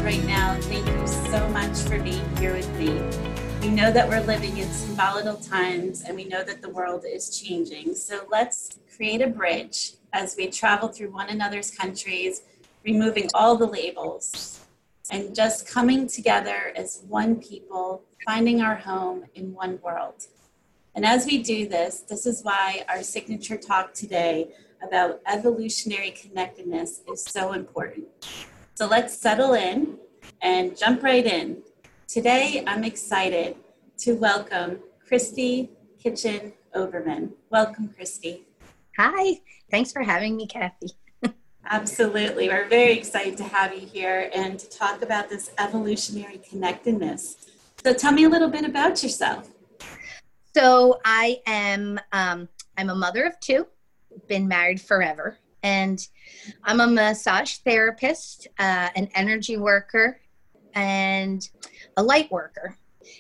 right now, thank you so much for being here with me. We know that we're living in some volatile times and we know that the world is changing. So let's create a bridge as we travel through one another's countries, removing all the labels and just coming together as one people, finding our home in one world. And as we do this, this is why our signature talk today about evolutionary connectedness is so important. So let's settle in and jump right in. Today, I'm excited to welcome Christy Kitchen Oberman. Welcome, Christy. Hi, thanks for having me, Kathy. Absolutely. We're very excited to have you here and to talk about this evolutionary connectedness. So tell me a little bit about yourself. So I am, I'm a mother of two, been married forever, and I'm a massage therapist, an energy worker, and a light worker.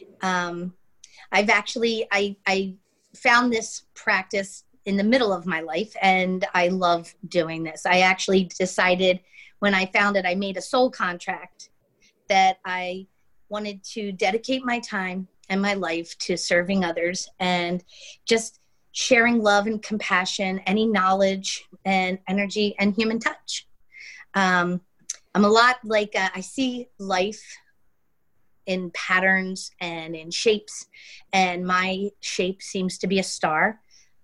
I found this practice in the middle of my life, and I love doing this. I actually decided when I found it, I made a soul contract that I wanted to dedicate my time and my life to serving others and just sharing love and compassion, any knowledge and energy and human touch. I'm a lot like, I see life in patterns and in shapes, and my shape seems to be a star.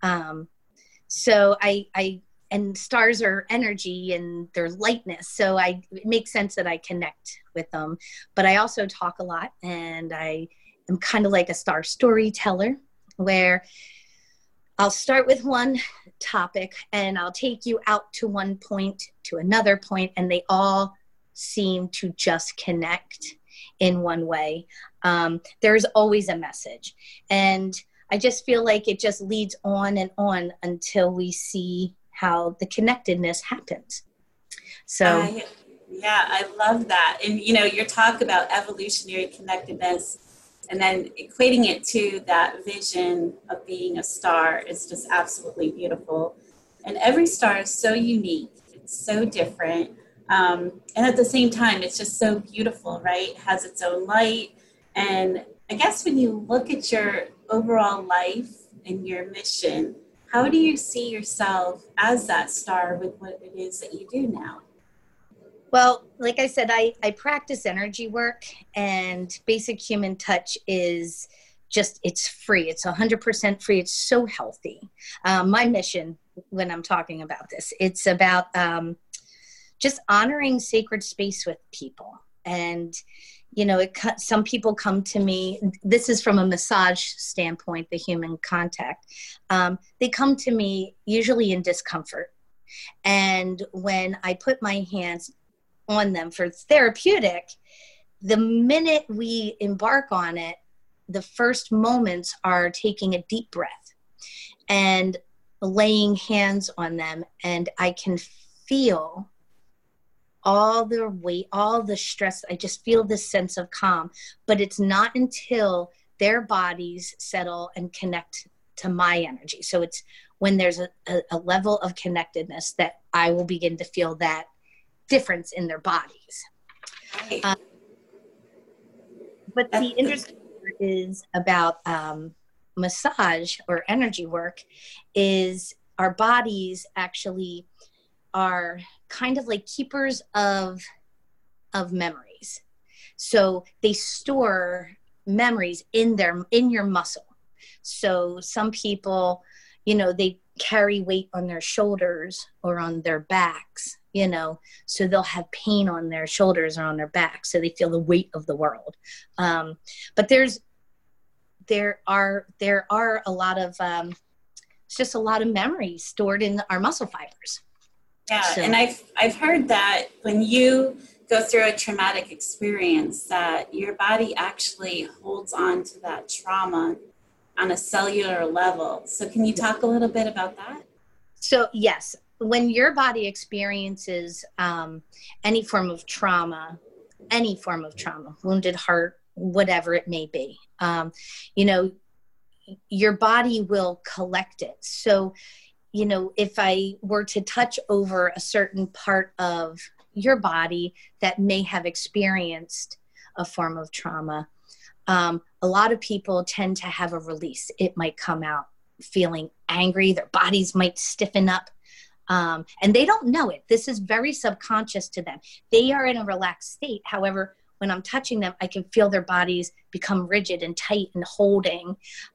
So and stars are energy and their lightness. So it makes sense that I connect with them, but I also talk a lot, and I am kind of like a star storyteller where I'll start with one topic and I'll take you out to one point to another point, and they all seem to just connect in one way. There's always a message, and I just feel like it just leads on and on until we see how the connectedness happens. So I love that. And your talk about evolutionary connectedness and then equating it to that vision of being a star is just absolutely beautiful. And every star is so unique. It's so different. And at the same time, it's just so beautiful, right? It has its own light. And I guess when you look at your overall life and your mission, how do you see yourself as that star with what it is that you do now? Well, like I said, I practice energy work, and basic human touch is it's free. It's 100% free. It's so healthy. My mission when I'm talking about this, it's about just honoring sacred space with people. And, some people come to me, this is from a massage standpoint, the human contact. They come to me usually in discomfort. And when I put my hands on them for therapeutic, the minute we embark on it, the first moments are taking a deep breath and laying hands on them, and I can feel all the weight, all the stress. I just feel this sense of calm, but it's not until their bodies settle and connect to my energy. So it's when there's a level of connectedness that I will begin to feel that difference in their bodies. Right. But the interesting part is about massage or energy work is our bodies actually are kind of like keepers of memories. So they store memories in your muscle. So some people, they carry weight on their shoulders or on their backs, so they'll have pain on their shoulders or on their back. So they feel the weight of the world. But there are a lot of, it's just a lot of memories stored in our muscle fibers. Yeah, so. And I've heard that when you go through a traumatic experience, that your body actually holds on to that trauma on a cellular level. So can you talk a little bit about that? So yes, when your body experiences any form of trauma, wounded heart, whatever it may be, your body will collect it. So, if I were to touch over a certain part of your body that may have experienced a form of trauma. A lot of people tend to have a release. It might come out feeling angry. Their bodies might stiffen up. And they don't know it. This is very subconscious to them. They are in a relaxed state. However, when I'm touching them, I can feel their bodies become rigid and tight and holding.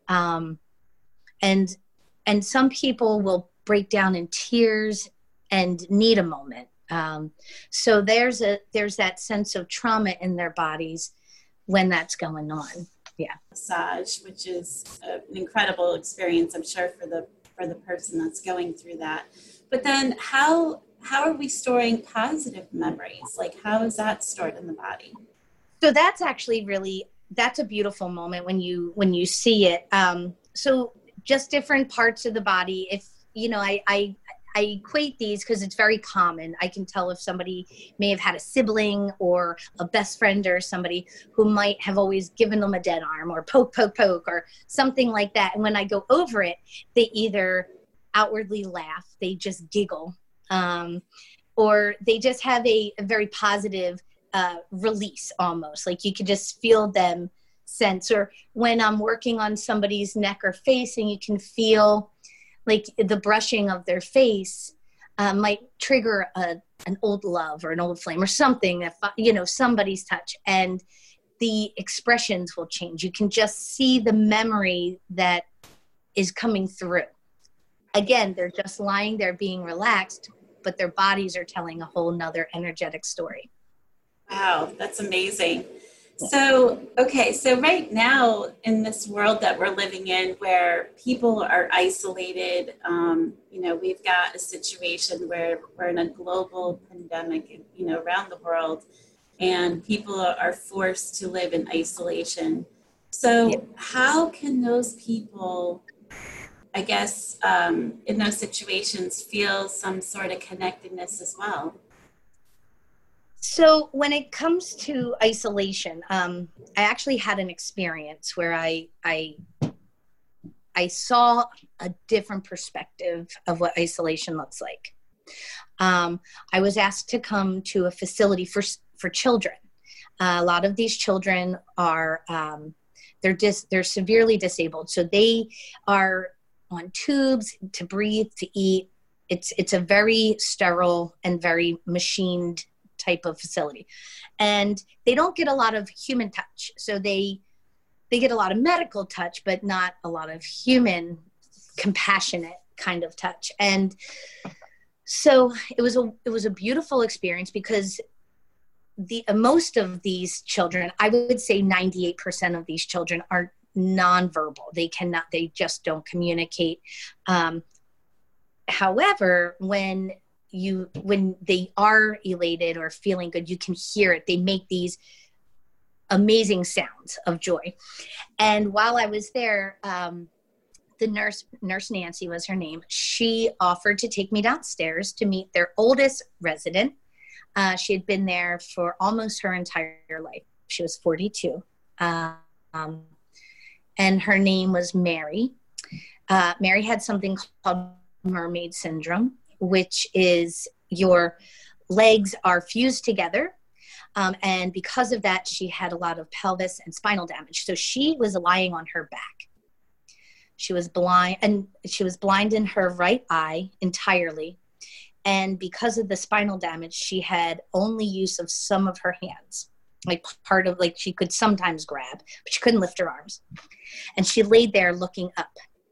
And some people will break down in tears and need a moment. So there's that sense of trauma in their bodies when that's going on. Yeah. Massage, which is an incredible experience, I'm sure, for the person that's going through that. But then how are we storing positive memories? Like, how is that stored in the body? So that's actually that's a beautiful moment when you see it. So just different parts of the body. If, I equate these because it's very common. I can tell if somebody may have had a sibling or a best friend or somebody who might have always given them a dead arm or poke or something like that. And when I go over it, they either outwardly laugh, they just giggle, or they just have a very positive release almost. Like you could just feel them sense. Or when I'm working on somebody's neck or face and you can feel like the brushing of their face might trigger an old love or an old flame or something that, somebody's touch, and the expressions will change. You can just see the memory that is coming through. Again, they're just lying there being relaxed, but their bodies are telling a whole nother energetic story. Wow, that's amazing. So right now in this world that we're living in where people are isolated, we've got a situation where we're in a global pandemic, around the world, and people are forced to live in isolation. So how can those people, I guess, in those situations feel some sort of connectedness as well? So when it comes to isolation, I actually had an experience where I saw a different perspective of what isolation looks like. I was asked to come to a facility for children. A lot of these children are they're severely disabled, so they are on tubes to breathe, to eat. It's a very sterile and very machined type of facility, and they don't get a lot of human touch. So they get a lot of medical touch, but not a lot of human, compassionate kind of touch. And so it was a beautiful experience because most of these children, I would say 98% of these children are nonverbal. They just don't communicate. However, when they are elated or feeling good, you can hear it. They make these amazing sounds of joy. And while I was there, the nurse Nancy was her name. She offered to take me downstairs to meet their oldest resident. She had been there for almost her entire life. She was 42. And her name was Mary. Mary had something called mermaid syndrome, which is your legs are fused together. And because of that, she had a lot of pelvis and spinal damage. So she was lying on her back. She was blind, and she was blind in her right eye entirely. And because of the spinal damage, she had only use of some of her hands, she could sometimes grab, but she couldn't lift her arms. And she laid there looking up.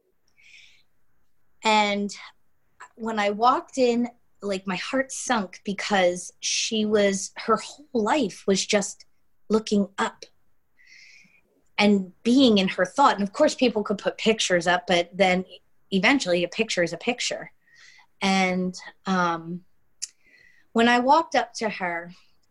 And when I walked in, my heart sunk because her whole life was just looking up and being in her thought. And of course people could put pictures up, but then eventually a picture is a picture. And when I walked up to her,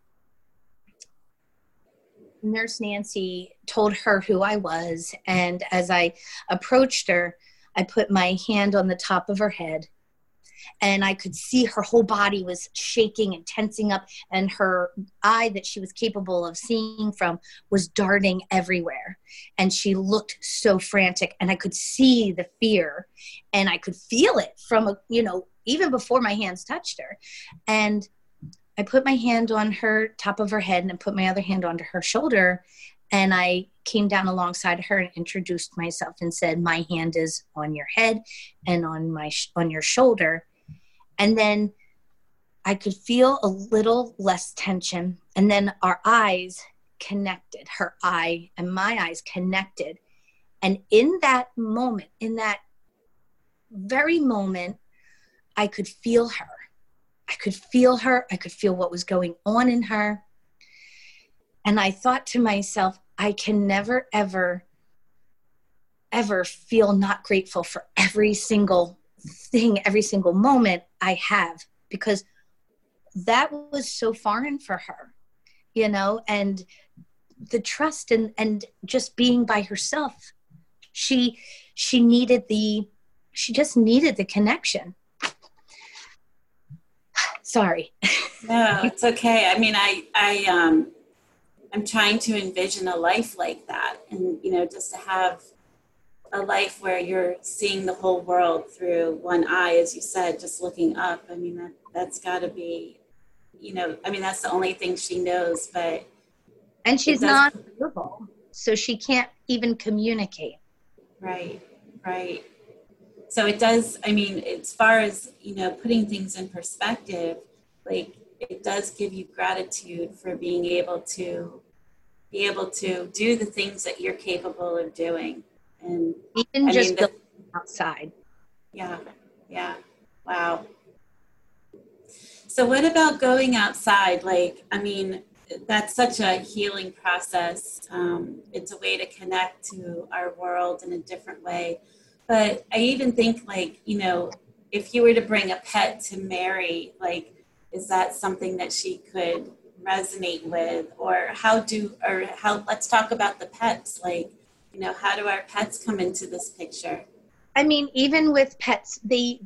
Nurse Nancy told her who I was. And as I approached her, I put my hand on the top of her head, and I could see her whole body was shaking and tensing up, and her eye that she was capable of seeing from was darting everywhere. And she looked so frantic, and I could see the fear, and I could feel it from, even before my hands touched her. And I put my hand on her top of her head and I put my other hand onto her shoulder. And I came down alongside her and introduced myself and said, my hand is on your head and on your shoulder. And then I could feel a little less tension. And then our eyes connected, her eye and my eyes connected. And in that moment, in that very moment, I could feel her. I could feel her. I could feel what was going on in her. And I thought to myself, I can never, ever, ever feel not grateful for every single thing, every single moment I have, because that was so foreign for her, you know, and the trust and just being by herself. She just needed the connection. Sorry. No, it's okay. I mean, I'm trying to envision a life like that, and, you know, just to have a life where you're seeing the whole world through one eye, as you said, just looking up. I mean, that's got to be, you know, I mean, that's the only thing she knows, but. And she's not verbal, so she can't even communicate. Right, right. So it does, I mean, as far as, you know, putting things in perspective, like, it does give you gratitude for being able to do the things that you're capable of doing. And even just going outside. Yeah. Yeah. Wow. So what about going outside? Like, I mean, that's such a healing process. It's a way to connect to our world in a different way. But I even think, like, you know, if you were to bring a pet to Mary, like, is that something that she could resonate with? Or how, let's talk about the pets. Like, you know, how do our pets come into this picture? I mean, even with pets,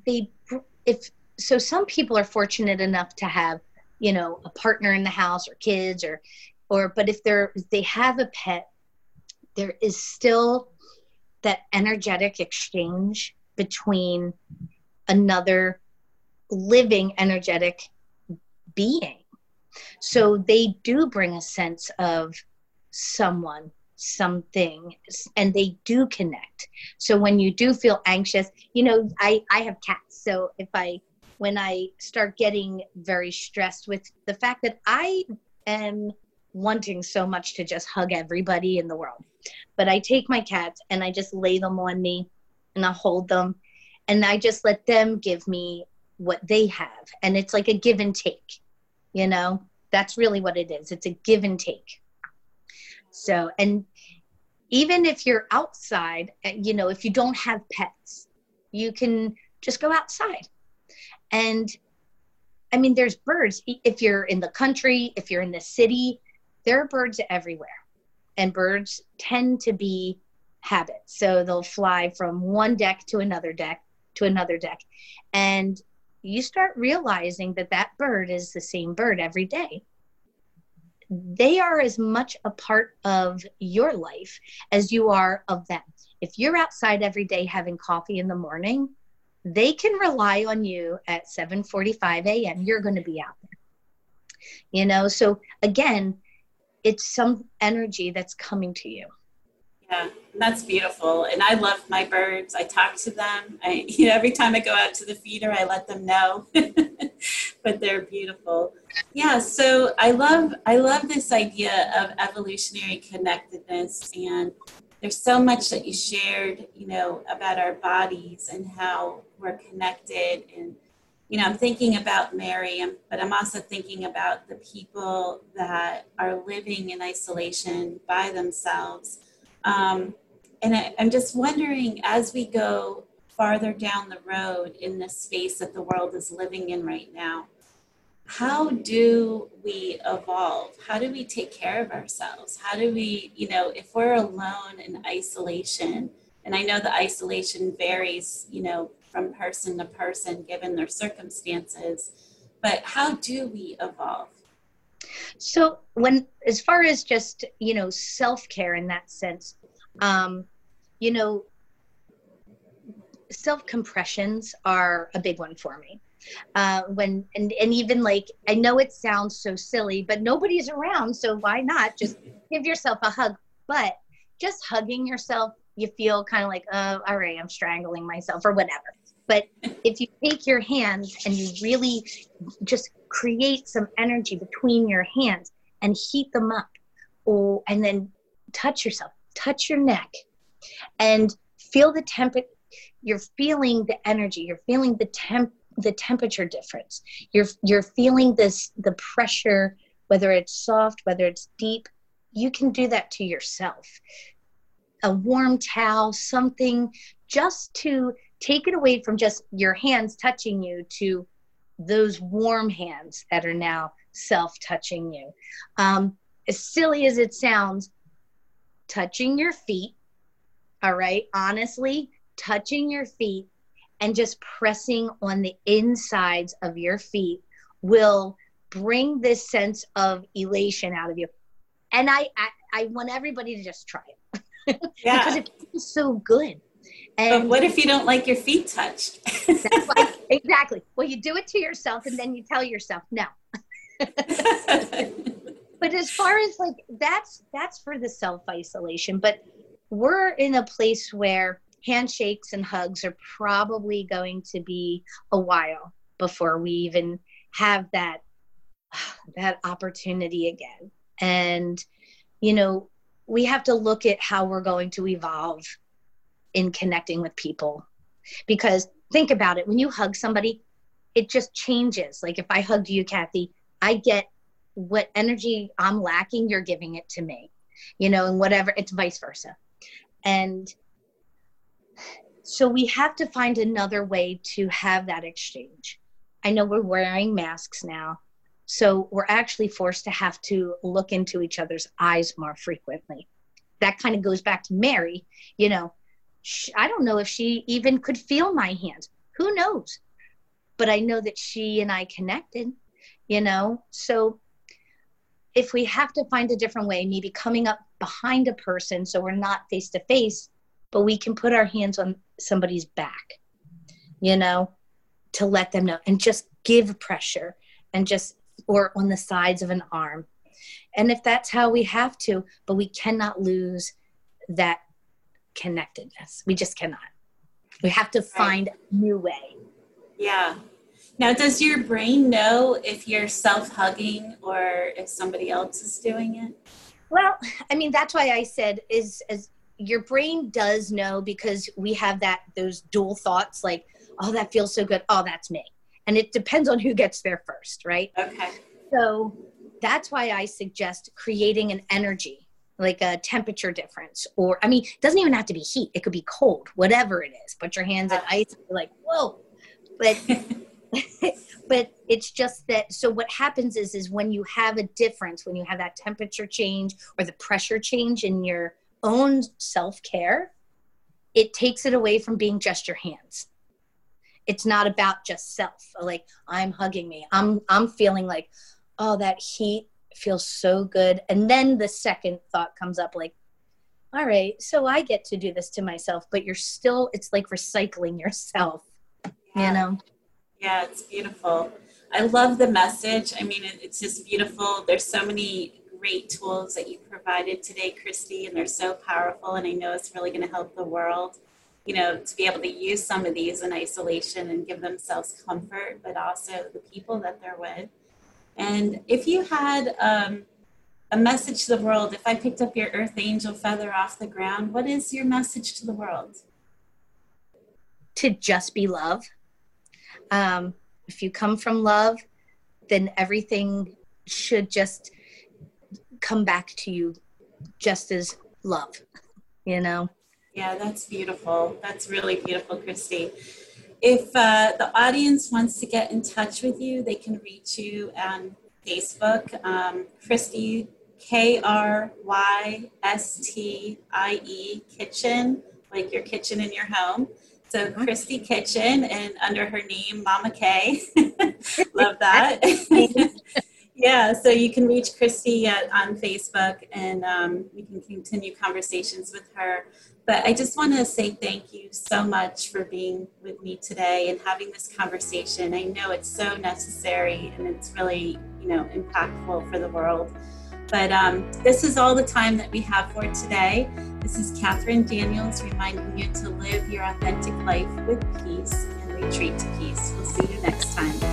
so some people are fortunate enough to have, you know, a partner in the house or kids but if they have a pet, there is still that energetic exchange between another living energetic being. So they do bring a sense of someone, something, and they do connect. So when you do feel anxious, you know, I have cats. So when I start getting very stressed with the fact that I am wanting so much to just hug everybody in the world, but I take my cats and I just lay them on me and I hold them and I just let them give me what they have. And it's like a give and take, you know, that's really what it is. It's a give and take. So, and even if you're outside, you know, if you don't have pets, you can just go outside. And I mean, there's birds. If you're in the country, if you're in the city, there are birds everywhere. And birds tend to be habits. So they'll fly from one deck to another deck to another deck. And you start realizing that bird is the same bird every day. They are as much a part of your life as you are of them. If you're outside every day having coffee in the morning, they can rely on you at 7:45 a.m. You're going to be out there. You know, so again, it's some energy that's coming to you. Yeah, that's beautiful. And I love my birds. I talk to them. You know, every time I go out to the feeder, I let them know. But they're beautiful. Yeah, so I love this idea of evolutionary connectedness, and there's so much that you shared, you know, about our bodies and how we're connected. And, you know, I'm thinking about Mary, but I'm also thinking about the people that are living in isolation by themselves. And I'm just wondering, as we go farther down the road in this space that the world is living in right now, how do we evolve? How do we take care of ourselves? How do we, you know, if we're alone in isolation, and I know the isolation varies, you know, from person to person given their circumstances, but how do we evolve? So as far as just, you know, self-care in that sense, you know, self-compressions are a big one for me. And even like, I know it sounds so silly, but nobody's around, so why not just give yourself a hug? But just hugging yourself, you feel kind of like, oh, all right, I'm strangling myself or whatever. But if you take your hands and you really just create some energy between your hands and heat them up, and then touch yourself, touch your neck, and feel the temperature. You're feeling the energy. You're feeling the temperature difference. You're feeling the pressure, whether it's soft, whether it's deep. You can do that to yourself. A warm towel, something, just to take it away from just your hands touching you to those warm hands that are now self-touching you. As silly as it sounds, touching your feet, all right, honestly, touching your feet and just pressing on the insides of your feet will bring this sense of elation out of you. And I want everybody to just try it. Yeah. Because it feels so good. And but what if you don't like your feet touched? That's like, exactly. Well, you do it to yourself and then you tell yourself no. But as far as like, that's for the self-isolation. But we're in a place where handshakes and hugs are probably going to be a while before we even have that opportunity again. And, you know, we have to look at how we're going to evolve in connecting with people. Because think about it, when you hug somebody, it just changes. Like if I hugged you, Kathy, I get what energy I'm lacking, you're giving it to me, you know, and whatever, it's vice versa. And so we have to find another way to have that exchange. I know we're wearing masks now, so we're actually forced to have to look into each other's eyes more frequently. That kind of goes back to Mary, you know, I don't know if she even could feel my hands. Who knows? But I know that she and I connected, you know. So if we have to find a different way, maybe coming up behind a person so we're not face to face, but we can put our hands on somebody's back, you know, to let them know and just give pressure and just, or on the sides of an arm. And if that's how we have to, but we cannot lose that connectedness. We just cannot. We have to find a new way. Yeah. Now, does your brain know if you're self-hugging or if somebody else is doing it? Well, I mean, that's why I said as your brain does know, because we have those dual thoughts like, oh, that feels so good. Oh, that's me. And it depends on who gets there first, right? Okay. So that's why I suggest creating an energy, like a temperature difference, or, I mean, it doesn't even have to be heat. It could be cold, whatever it is. Put your hands in ice and you're like, whoa. But, but it's just that, so what happens is when you have a difference, when you have that temperature change or the pressure change in your own self-care, it takes it away from being just your hands. It's not about just self, like I'm hugging me. I'm feeling like, oh, that heat feels so good. And then the second thought comes up like, all right, so I get to do this to myself, but you're still, it's like recycling yourself, you know? Yeah, it's beautiful. I love the message. I mean, it's just beautiful. There's so many great tools that you provided today, Christy, and they're so powerful. And I know it's really going to help the world, you know, to be able to use some of these in isolation and give themselves comfort, but also the people that they're with. And if you had a message to the world, if I picked up your earth angel feather off the ground, what is your message to the world? To just be love. If you come from love, then everything should just come back to you just as love, you know? Yeah, that's beautiful. That's really beautiful, Christy. If the audience wants to get in touch with you, they can reach you on Facebook, Christy, KRYSTIE Kitchen, like your kitchen in your home. So Christy Kitchen, and under her name, Mama K. Love that. Yeah, so you can reach Christy on Facebook, and we can continue conversations with her. But I just want to say thank you so much for being with me today and having this conversation. I know it's so necessary and it's really, impactful for the world. But this is all the time that we have for today. This is Catherine Daniels reminding you to live your authentic life with peace and retreat to peace. We'll see you next time.